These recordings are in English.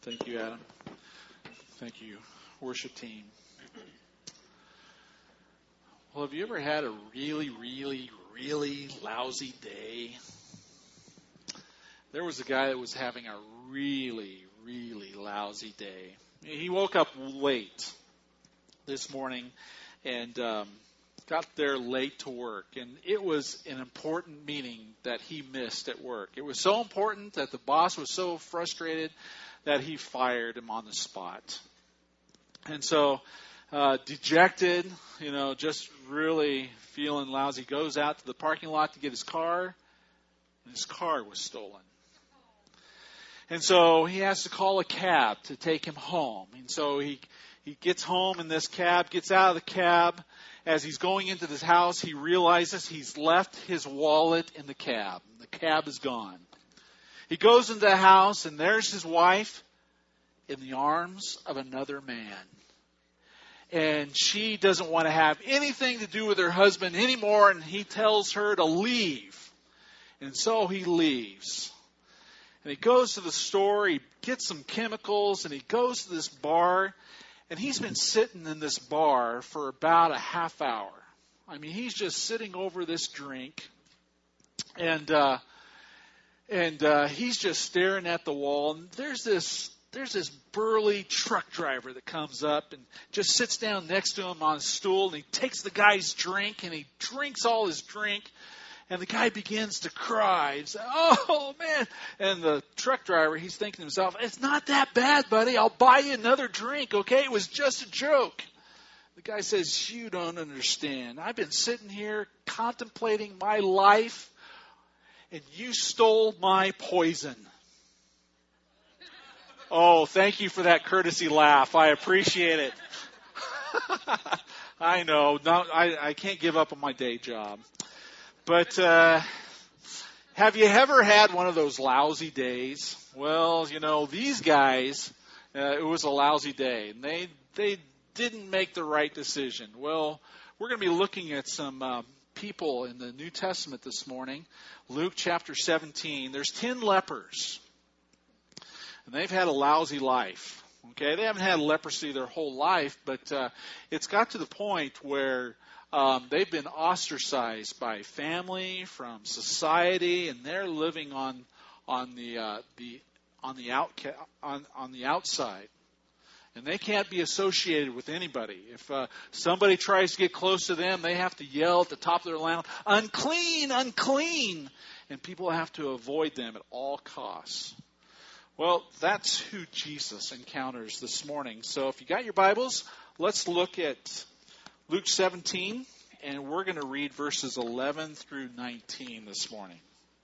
Thank you, Adam. Thank you, worship team. Well, have you ever had a really, really, really lousy day? There was a guy that was having a really, really lousy day. He woke up late this morning and got there late to work. And it was an important meeting that he missed at work. It was so important that the boss was so frustrated that he fired him on the spot. And so, dejected, just really feeling lousy, goes out to the parking lot to get his car, and his car was stolen. And so he has to call a cab to take him home. And so he gets home in this cab, gets out of the cab. As he's going into this house, he realizes he's left his wallet in the cab. The cab is gone. He goes into the house, and there's his wife in the arms of another man. And she doesn't want to have anything to do with her husband anymore, and he tells her to leave. And so he leaves. And he goes to the store, he gets some chemicals, and he goes to this bar. And he's been sitting in this bar for about a half hour. I mean, he's just sitting over this drink. And he's just staring at the wall. And there's this burly truck driver that comes up and just sits down next to him on a stool. And he takes the guy's drink and he drinks all his drink. And the guy begins to cry. He's like, "Oh, man." And the truck driver, he's thinking to himself, "It's not that bad, buddy. I'll buy you another drink, okay? It was just a joke." The guy says, "You don't understand. I've been sitting here contemplating my life, and you stole my poison." Oh, thank you for that courtesy laugh. I appreciate it. I know. No, I can't give up on my day job. But have you ever had one of those lousy days? Well, these guys, it was a lousy day. And they didn't make the right decision. Well, we're going to be looking at some people in the New Testament this morning. Luke chapter 17. There's 10 lepers. And they've had a lousy life. Okay, they haven't had leprosy their whole life, but it's got to the point where they've been ostracized by family, from society, and they're living on the outside, and they can't be associated with anybody. If somebody tries to get close to them, they have to yell at the top of their lungs, "Unclean, unclean!" And people have to avoid them at all costs. Well, that's who Jesus encounters this morning. So if you got your Bibles, let's look at Luke 17, and we're going to read verses 11 through 19 this morning.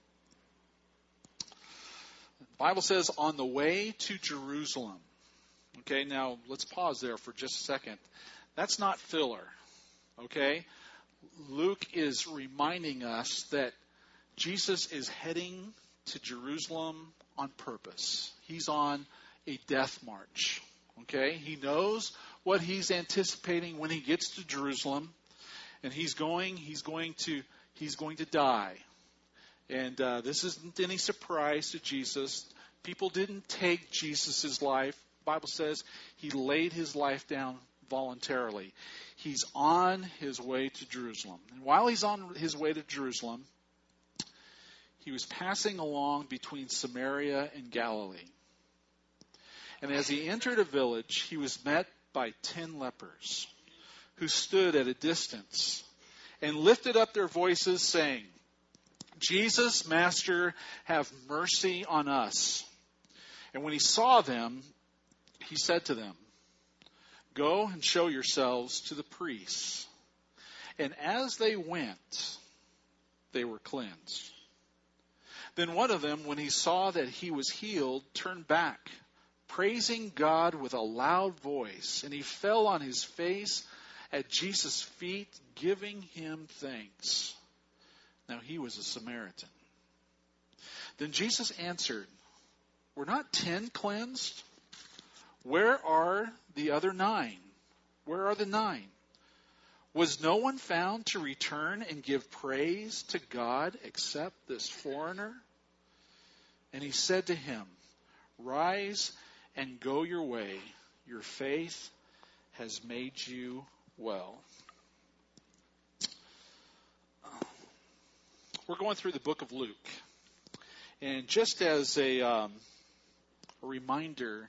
The Bible says, on the way to Jerusalem. Okay, now let's pause there for just a second. That's not filler. Okay? Luke is reminding us that Jesus is heading to Jerusalem on purpose. He's on a death march. Okay? He knows what he's anticipating when he gets to Jerusalem, and he's going to die. And this isn't any surprise to Jesus. People didn't take Jesus' life. The Bible says he laid his life down voluntarily. He's on his way to Jerusalem. And while he's on his way to Jerusalem, he was passing along between Samaria and Galilee. And as he entered a village, he was met by 10 lepers who stood at a distance and lifted up their voices saying, "Jesus, Master, have mercy on us." And when he saw them, he said to them, "Go and show yourselves to the priests." And as they went, they were cleansed. Then one of them, when he saw that he was healed, turned back, praising God with a loud voice, and he fell on his face at Jesus' feet, giving him thanks. Now he was a Samaritan. Then Jesus answered, "Were not 10 cleansed? Where are the other 9? Where are the 9? Was no one found to return and give praise to God except this foreigner?" And he said to him, "Rise and go your way. Your faith has made you well. We're going through the book of Luke. And just as a reminder,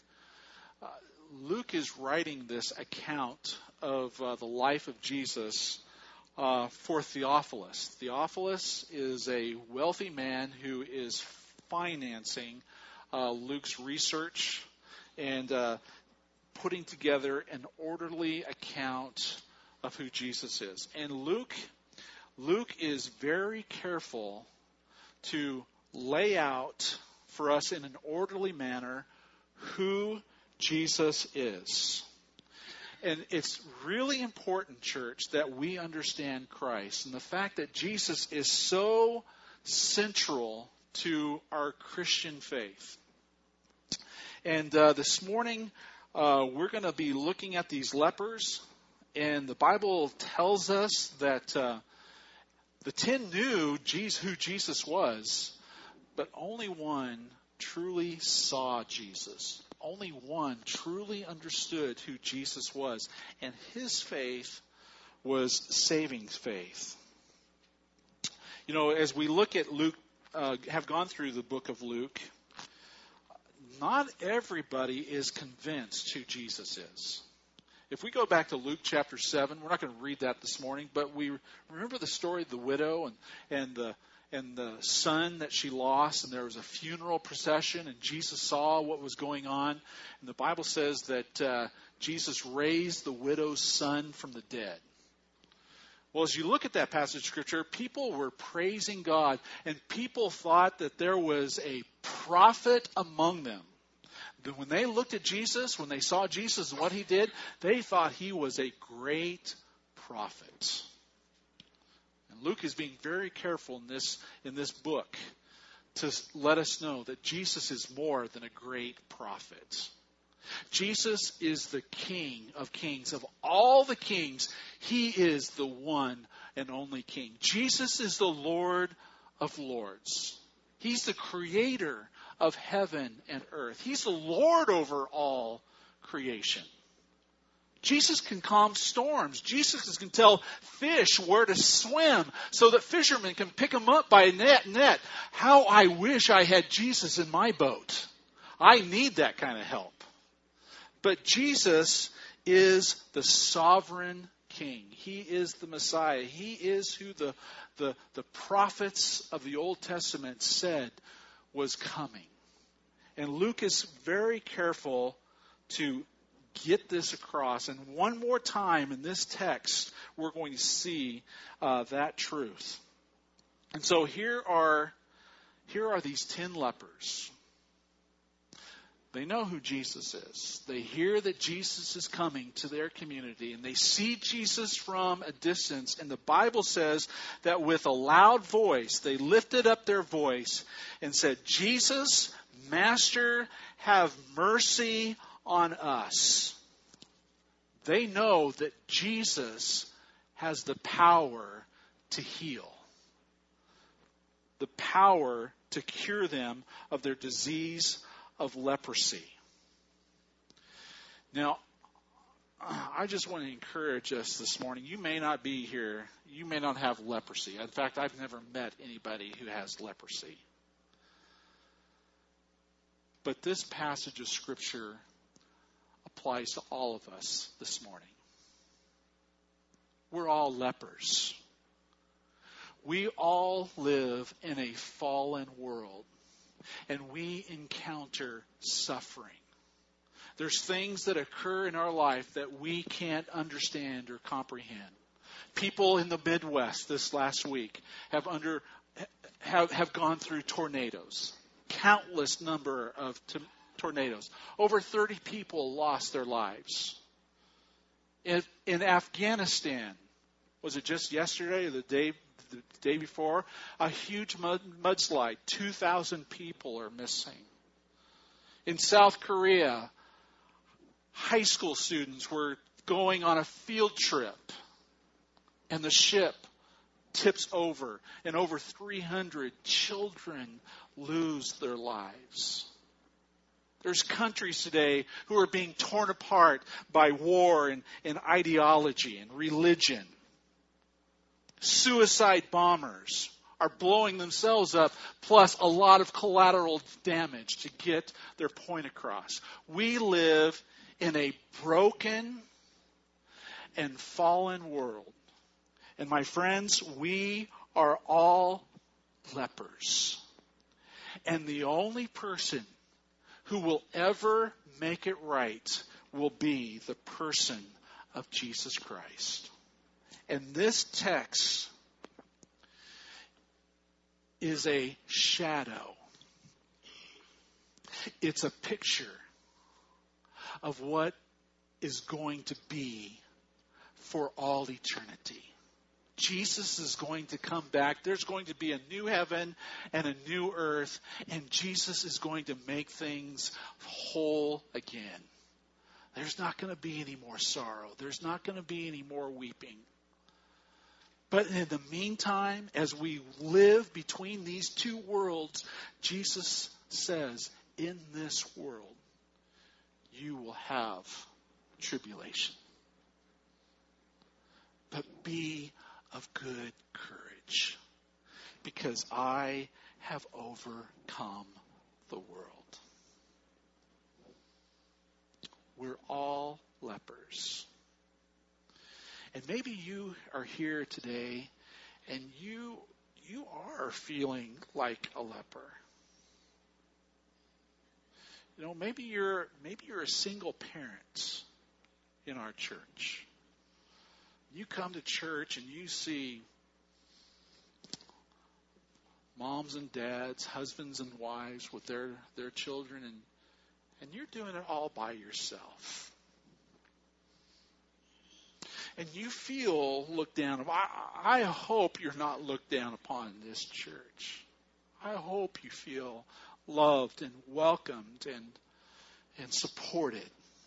Luke is writing this account of the life of Jesus for Theophilus. Theophilus is a wealthy man who is financing Luke's research and putting together an orderly account of who Jesus is. And Luke is very careful to lay out for us in an orderly manner who Jesus is. And it's really important, church, that we understand Christ and the fact that Jesus is so central to our Christian faith. And this morning, we're going to be looking at these lepers. And the Bible tells us that the 10 knew who Jesus was, but only one truly saw Jesus. Only one truly understood who Jesus was. And his faith was saving faith. You know, as we look at Luke, have gone through the book of Luke, not everybody is convinced who Jesus is. If we go back to Luke chapter 7, we're not going to read that this morning, but we remember the story of the widow and the son that she lost, and there was a funeral procession, and Jesus saw what was going on. And the Bible says that Jesus raised the widow's son from the dead. Well, as you look at that passage of Scripture, people were praising God, and people thought that there was a prophet among them. When they looked at Jesus, when they saw Jesus and what he did, they thought he was a great prophet. And Luke is being very careful in this book to let us know that Jesus is more than a great prophet. Jesus is the King of kings. Of all the kings, he is the one and only King. Jesus is the Lord of lords. He's the creator of heaven and earth. He's the Lord over all creation. Jesus can calm storms. Jesus can tell fish where to swim so that fishermen can pick them up by a net. How I wish I had Jesus in my boat. I need that kind of help. But Jesus is the sovereign King. He is the Messiah. He is who the prophets of the Old Testament said was coming. And Luke is very careful to get this across. And one more time in this text, we're going to see that truth. And so here are these 10 lepers. They know who Jesus is. They hear that Jesus is coming to their community, and they see Jesus from a distance. And the Bible says that with a loud voice, they lifted up their voice and said, "Jesus, Master, have mercy on us." They know that Jesus has the power to heal, the power to cure them of their disease of leprosy. Now, I just want to encourage us this morning. You may not be here. You may not have leprosy. In fact, I've never met anybody who has leprosy. But this passage of Scripture applies to all of us this morning. We're all lepers. We all live in a fallen world, and we encounter suffering. There's things that occur in our life that we can't understand or comprehend. People in the Midwest this last week have gone through tornadoes. Countless number of tornadoes. Over 30 people lost their lives. In Afghanistan, was it just yesterday or the day before? A huge mudslide. 2,000 people are missing. In South Korea, high school students were going on a field trip, and the ship tips over, and over 300 children lose their lives. There's countries today who are being torn apart by war and ideology and religion. Suicide bombers are blowing themselves up, plus a lot of collateral damage to get their point across. We live in a broken and fallen world. And my friends, we are all lepers. And the only person who will ever make it right will be the person of Jesus Christ. And this text is a shadow. It's a picture of what is going to be for all eternity. Jesus is going to come back. There's going to be a new heaven and a new earth, and Jesus is going to make things whole again. There's not going to be any more sorrow. There's not going to be any more weeping. But in the meantime, as we live between these two worlds, Jesus says, in this world, you will have tribulation. But be of good courage, because I have overcome the world. We're all lepers. And maybe you are here today and you are feeling like a leper. You know, maybe you're a single parent in our church. You come to church and you see moms and dads, husbands and wives with their children, and you're doing it all by yourself. And you feel looked down upon. I hope you're not looked down upon in this church. I hope you feel loved and welcomed and supported.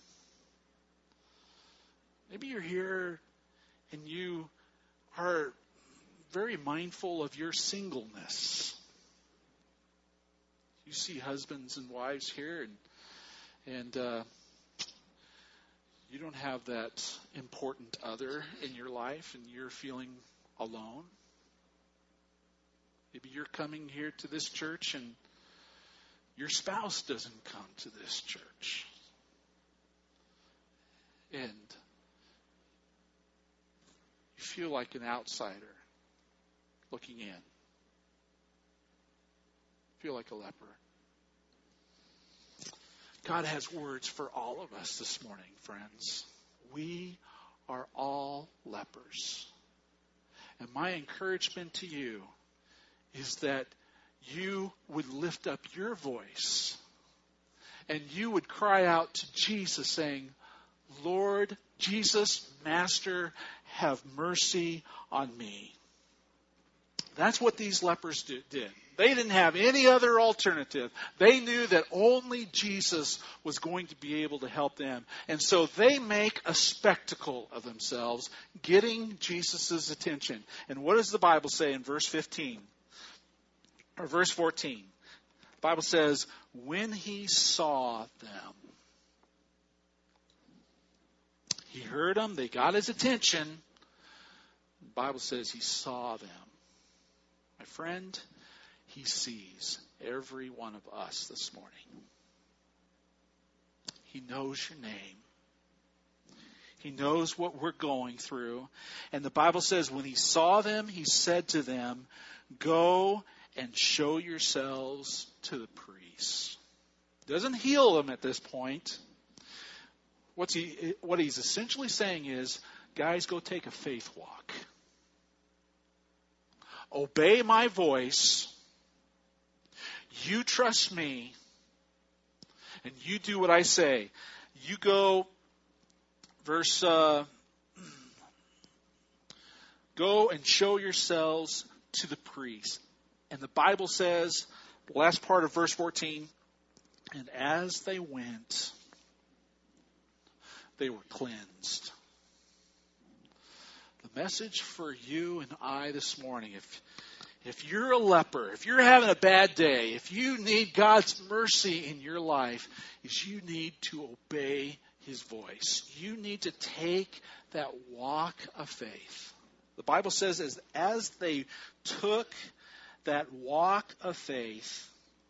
Maybe you're here and you are very mindful of your singleness. You see husbands and wives here, and you don't have that important other in your life, and you're feeling alone. Maybe you're coming here to this church and your spouse doesn't come to this church. And you feel like an outsider looking in. Feel like a leper. God has words for all of us this morning, friends. We are all lepers. And my encouragement to you is that you would lift up your voice and you would cry out to Jesus saying, Lord Jesus, Master, have mercy on me. That's what these lepers did. They didn't have any other alternative. They knew that only Jesus was going to be able to help them. And so they make a spectacle of themselves, getting Jesus' attention. And what does the Bible say in verse 15? Or verse 14? The Bible says, when he saw them, he heard them, they got his attention. The Bible says he saw them. My friend, he sees every one of us this morning. He knows your name. He knows what we're going through. And the Bible says when he saw them, he said to them, go and show yourselves to the priests. Doesn't heal them at this point. What he's essentially saying is, guys, go take a faith walk. Obey my voice. You trust me. And you do what I say. You go, go and show yourselves to the priest. And the Bible says, the last part of verse 14, and as they went, they were cleansed. The message for you and I this morning, if you're a leper, if you're having a bad day, if you need God's mercy in your life, is you need to obey His voice. You need to take that walk of faith. The Bible says as they took that walk of faith,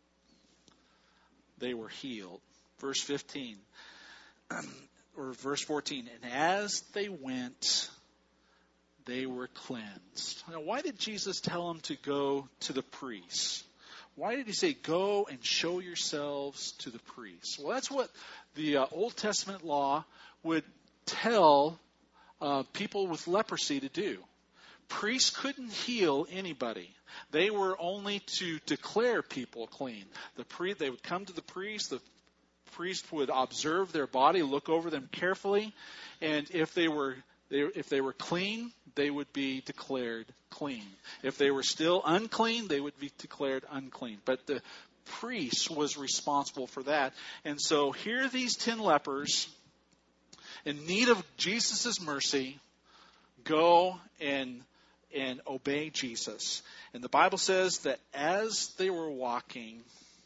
they were healed. Verse 15, or verse 14, and as they went, they were cleansed. Now, why did Jesus tell them to go to the priests? Why did He say, go and show yourselves to the priests? Well, that's what the Old Testament law would tell people with leprosy to do. Priests couldn't heal anybody. They were only to declare people clean. They would come to the priest. The priest would observe their body, look over them carefully, and if they were clean, they would be declared clean. If they were still unclean, they would be declared unclean. But the priest was responsible for that. And so here these 10 lepers, in need of Jesus' mercy, go and obey Jesus. And the Bible says that as they were walking,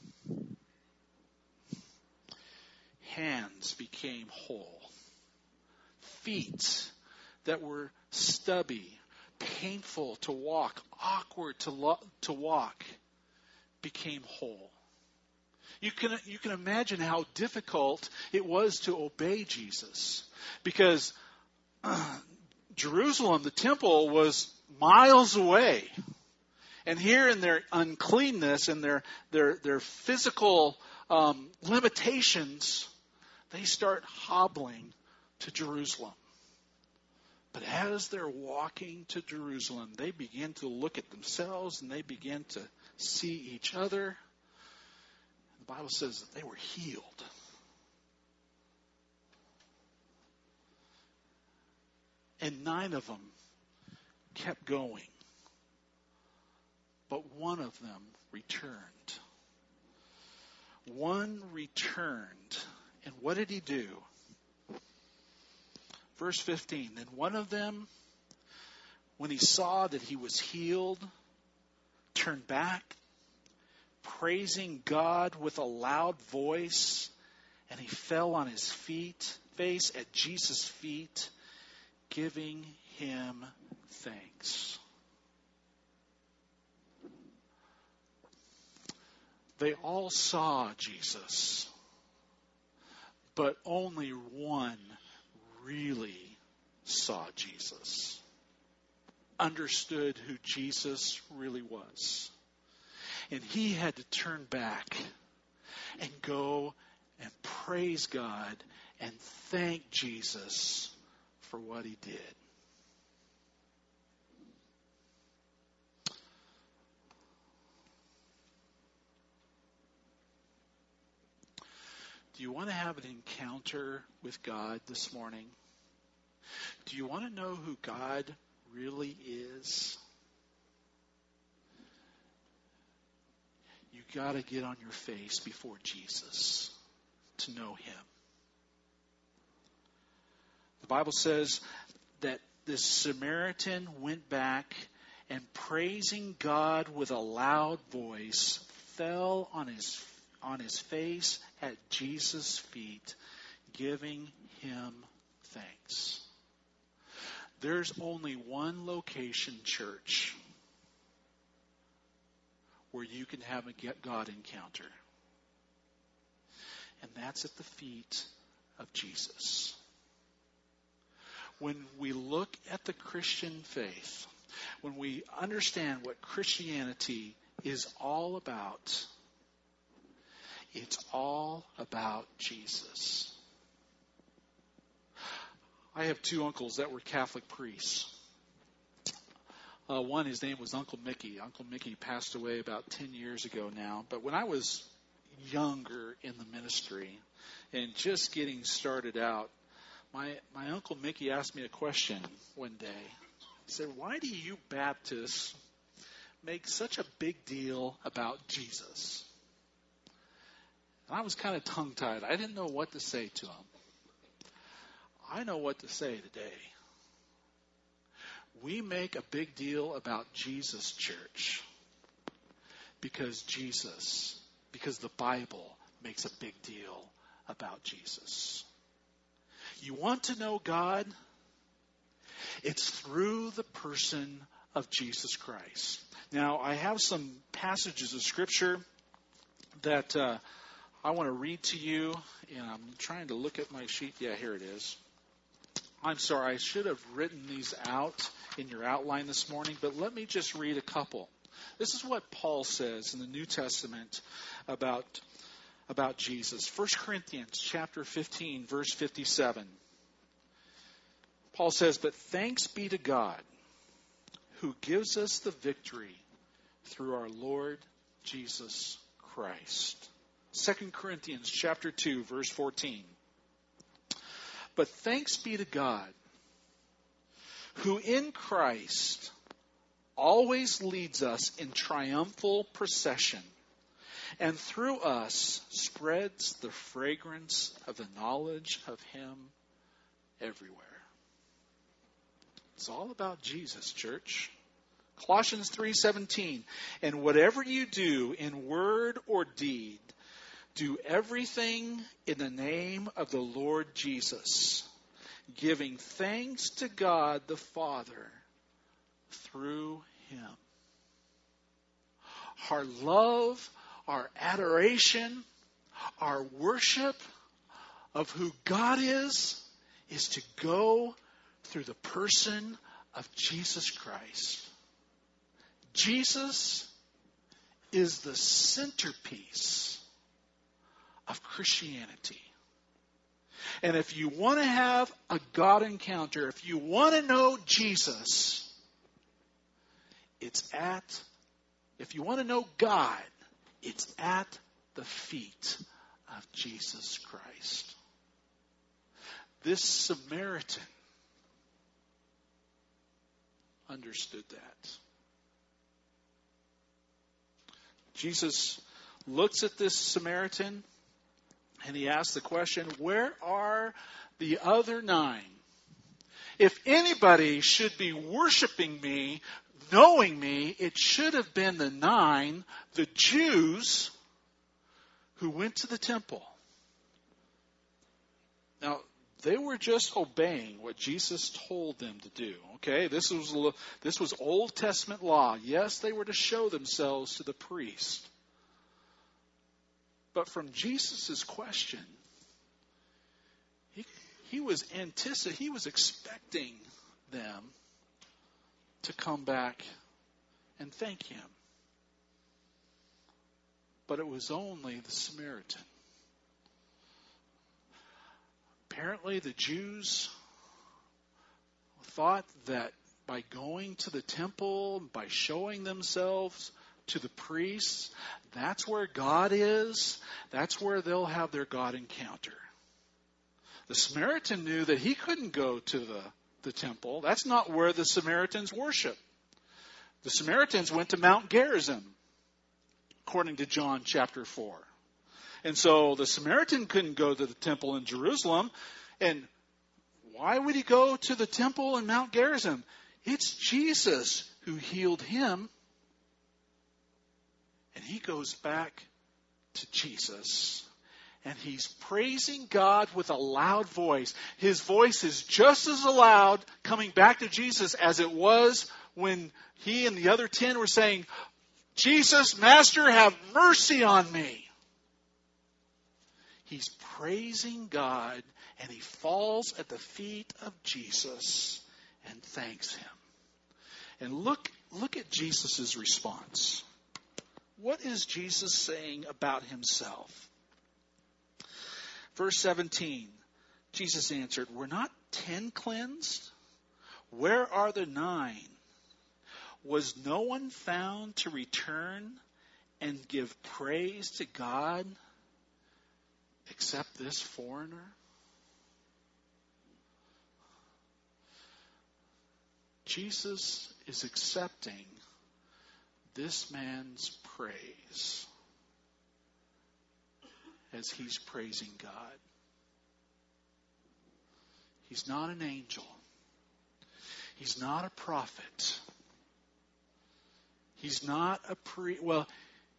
hands became whole. Feet that were stubby, painful to walk, awkward to walk, became whole. You can imagine how difficult it was to obey Jesus, because Jerusalem, the temple, was miles away. And here in their uncleanness and their physical limitations, they start hobbling to Jerusalem. But as they're walking to Jerusalem, they begin to look at themselves and they begin to see each other. The Bible says that they were healed. And 9 of them kept going. But one of them returned. One returned. And what did he do? Verse 15, then one of them, when he saw that he was healed, turned back, praising God with a loud voice, and he fell on his face at Jesus' feet, giving him thanks. They all saw Jesus, but only one really saw Jesus, understood who Jesus really was. And he had to turn back and go and praise God and thank Jesus for what he did. Do you want to have an encounter with God this morning? Do you want to know who God really is? You got to get on your face before Jesus to know him. The Bible says that this Samaritan went back and, praising God with a loud voice, fell on his face at Jesus' feet, giving him thanks. There's only one location, church, where you can have a God encounter. And that's at the feet of Jesus. When we look at the Christian faith, when we understand what Christianity is all about, it's all about Jesus. I have 2 uncles that were Catholic priests. One, his name was Uncle Mickey. Uncle Mickey passed away about 10 years ago now. But when I was younger in the ministry and just getting started out, my Uncle Mickey asked me a question one day. He said, "Why do you Baptists make such a big deal about Jesus?" And I was kind of tongue-tied. I didn't know what to say to him. I know what to say today. We make a big deal about Jesus, church, Because the Bible makes a big deal about Jesus. You want to know God? It's through the person of Jesus Christ. Now, I have some passages of Scripture that I want to read to you. And I'm trying to look at my sheet. Yeah, here it is. I'm sorry, I should have written these out in your outline this morning, but let me just read a couple. This is what Paul says in the New Testament about Jesus. 1 Corinthians chapter 15, verse 57. Paul says, "But thanks be to God, who gives us the victory through our Lord Jesus Christ." 2 Corinthians chapter 2, verse 14. "But thanks be to God, who in Christ always leads us in triumphal procession, and through us spreads the fragrance of the knowledge of Him everywhere." It's all about Jesus, church. Colossians 3:17, "And whatever you do in word or deed, do everything in the name of the Lord Jesus, giving thanks to God the Father through Him." Our love, our adoration, our worship of who God is to go through the person of Jesus Christ. Jesus is the centerpiece of Christianity. And if you want to have a God encounter, if you want to know Jesus, if you want to know God, it's at the feet of Jesus Christ. This Samaritan understood that. Jesus looks at this Samaritan and he asks the question, "Where are the other 9? If anybody should be worshiping me, knowing me, it should have been the 9, the Jews, who went to the temple." Now, they were just obeying what Jesus told them to do. Okay, this was Old Testament law. Yes, they were to show themselves to the priest. But from Jesus' question, he was expecting them to come back and thank him. But it was only the Samaritan. Apparently, the Jews thought that by going to the temple, by showing themselves to the priests, that's where God is. That's where they'll have their God encounter. The Samaritan knew that he couldn't go to the temple. That's not where the Samaritans worship. The Samaritans went to Mount Gerizim, according to John chapter 4. And so the Samaritan couldn't go to the temple in Jerusalem. And why would he go to the temple in Mount Gerizim? It's Jesus who healed him. And he goes back to Jesus. And he's praising God with a loud voice. His voice is just as loud coming back to Jesus as it was when he and the other 10 were saying, "Jesus, Master, have mercy on me." He's praising God, and he falls at the feet of Jesus and thanks him. And look at Jesus' response. What is Jesus saying about himself? Verse 17, Jesus answered, "Were not 10 cleansed? Where are the 9? Was no one found to return and give praise to God except this foreigner?" Jesus is accepting this man's praise as he's praising God. He's not an angel. He's not a prophet. He's not a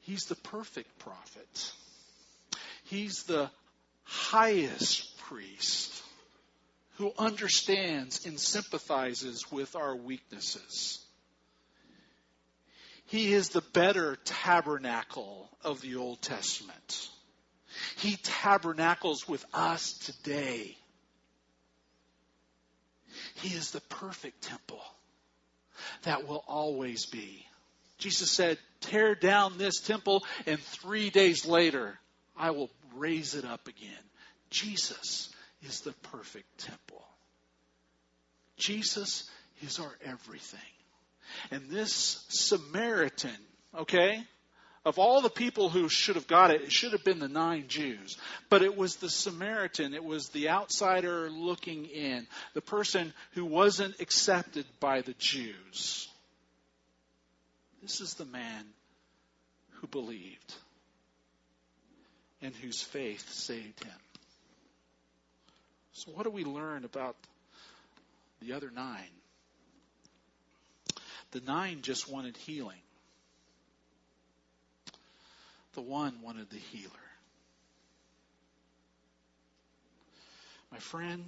He's the perfect prophet. He's the highest priest who understands and sympathizes with our weaknesses. He is the better tabernacle of the Old Testament. He tabernacles with us today. He is the perfect temple that will always be. Jesus said, tear down this temple, and 3 days later, I will raise it up again. Jesus is the perfect temple. Jesus is our everything. And this Samaritan, okay, of all the people who should have got it, it should have been the 9 Jews. But it was the Samaritan. It was the outsider looking in. The person who wasn't accepted by the Jews. This is the man who believed and whose faith saved him. So what do we learn about the other 9? The 9 just wanted healing. The one wanted the healer. My friend,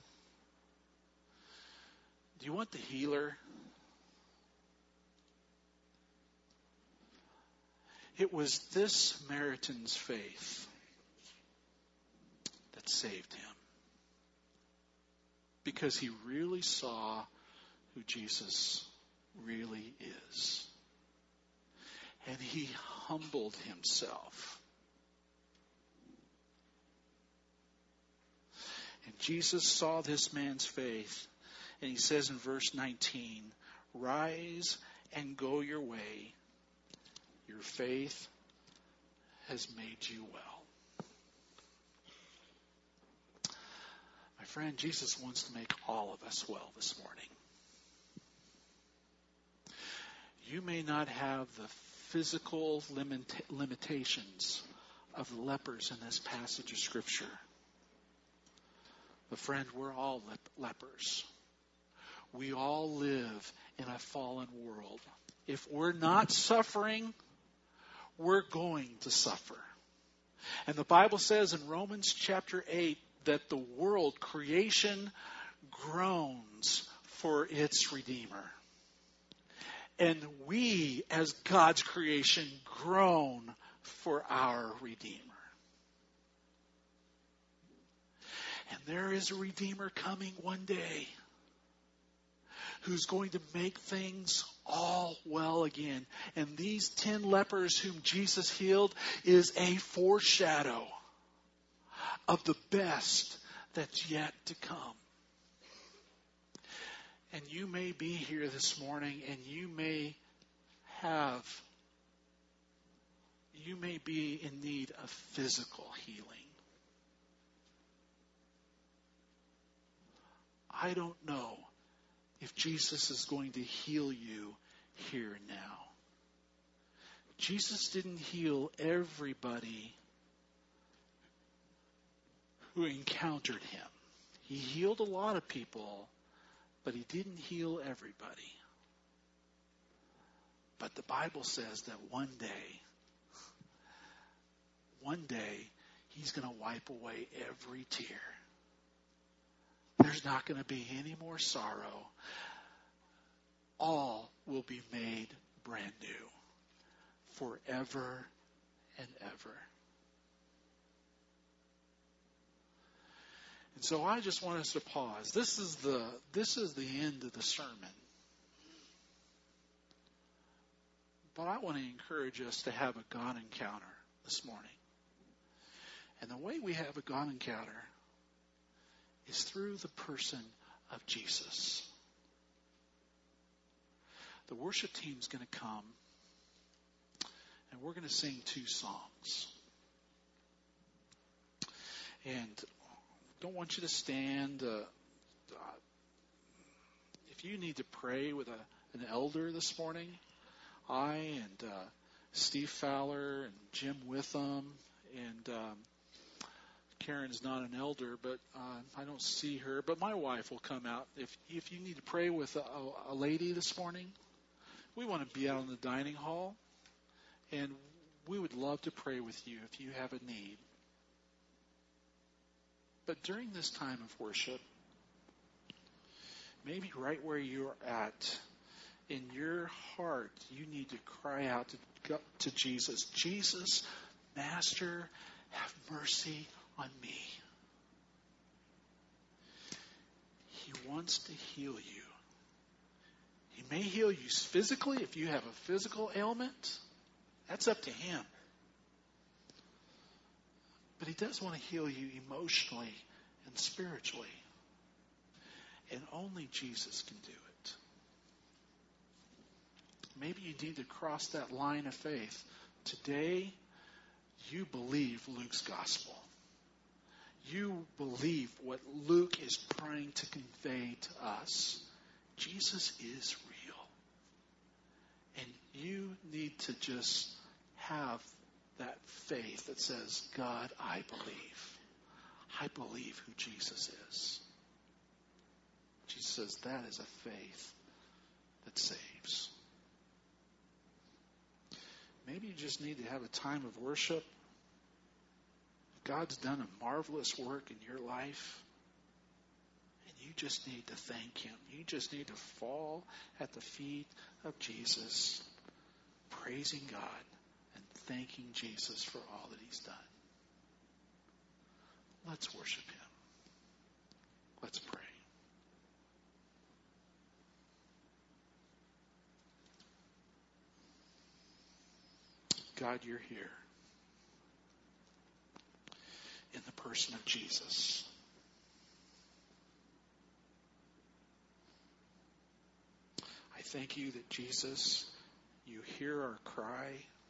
do you want the healer? It was this Samaritan's faith that saved him. Because he really saw who Jesus really is. And he humbled himself. And Jesus saw this man's faith. And he says in verse 19, rise and go your way. Your faith has made you well. My friend, Jesus wants to make all of us well this morning. You may not have the physical limitations of the lepers in this passage of Scripture. But friend, we're all lepers. We all live in a fallen world. If we're not suffering, we're going to suffer. And the Bible says in Romans chapter 8 that the world, creation, groans for its Redeemer. And we, as God's creation, groan for our Redeemer. And there is a Redeemer coming one day who's going to make things all well again. And these 10 lepers whom Jesus healed is a foreshadow of the best that's yet to come. And you may be here this morning and you may be in need of physical healing. I don't know if Jesus is going to heal you here and now. Jesus didn't heal everybody who encountered him. He healed a lot of people, but he didn't heal everybody. But the Bible says that one day, he's going to wipe away every tear. There's not going to be any more sorrow. All will be made brand new forever and ever. And so I just want us to pause. This is the end of the sermon. But I want to encourage us to have a God encounter this morning. And the way we have a God encounter is through the person of Jesus. The worship team's going to come, and we're going to sing 2 songs. And don't want you to stand. If you need to pray with an elder this morning, I and Steve Fowler and Jim Witham and Karen's not an elder, but I don't see her. But my wife will come out. If you need to pray with a lady this morning, we want to be out in the dining hall. And we would love to pray with you if you have a need. But during this time of worship, maybe right where you're at, in your heart, you need to cry out to Jesus. Jesus, Master, have mercy on me. He wants to heal you. He may heal you physically if you have a physical ailment. That's up to Him. But He does want to heal you emotionally and spiritually. And only Jesus can do it. Maybe you need to cross that line of faith. Today, you believe Luke's gospel. You believe what Luke is trying to convey to us. Jesus is real. And you need to just have that faith that says, God, I believe. I believe who Jesus is. Jesus says that is a faith that saves. Maybe you just need to have a time of worship. God's done a marvelous work in your life. And you just need to thank Him. You just need to fall at the feet of Jesus, praising God and thanking Jesus for all that He's done. Let's worship Him. Let's pray. God, you're here in the person of Jesus. I thank you that, Jesus, you hear our cry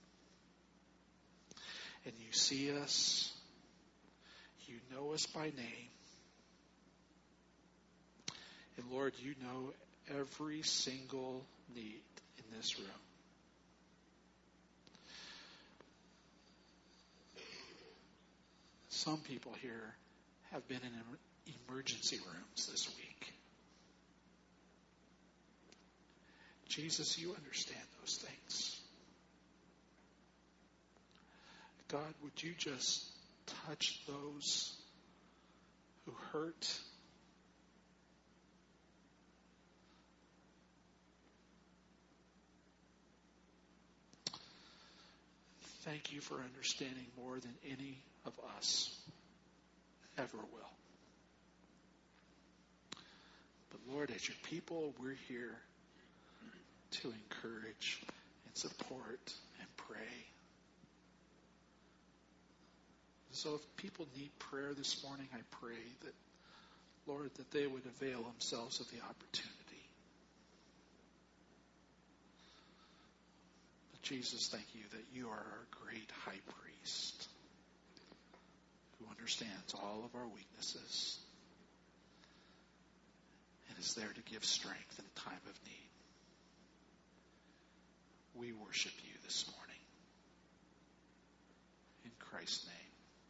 and you see us. You know us by name. And Lord, you know every single need in this room. Some people here have been in emergency rooms this week. Jesus, you understand those things. God, would you just touch those who hurt? Thank you for understanding more than any of us ever will. But Lord, as your people, we're here to encourage and support and pray. So if people need prayer this morning, I pray that, Lord, that they would avail themselves of the opportunity. But Jesus, thank you that you are our great high priest who understands all of our weaknesses and is there to give strength in time of need. We worship you this morning. In Christ's name.